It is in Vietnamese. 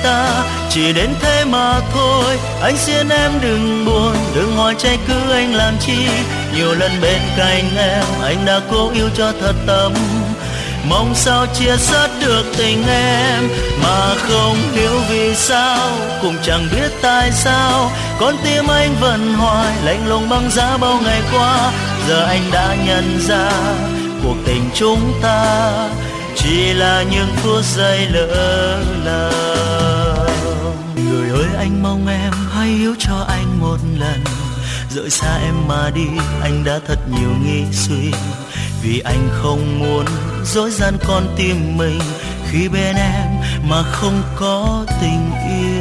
ta, chỉ đến thế mà thôi. Anh xin em đừng buồn, đừng hỏi trách cứ anh làm chi. Nhiều lần bên cạnh em, anh đã cố yêu cho thật tâm, mong sao chia sớt được tình em, mà không hiểu vì sao, cũng chẳng biết tại sao con tim anh vẫn hoài lạnh lùng băng giá bao ngày qua. Giờ anh đã nhận ra cuộc tình chúng ta chỉ là những phút giây lỡ lầm. Người ơi, anh mong em hãy hiểu cho anh một lần, rời xa em mà đi anh đã thật nhiều nghĩ suy, vì anh không muốn dối gian con tim mình khi bên em mà không có tình yêu.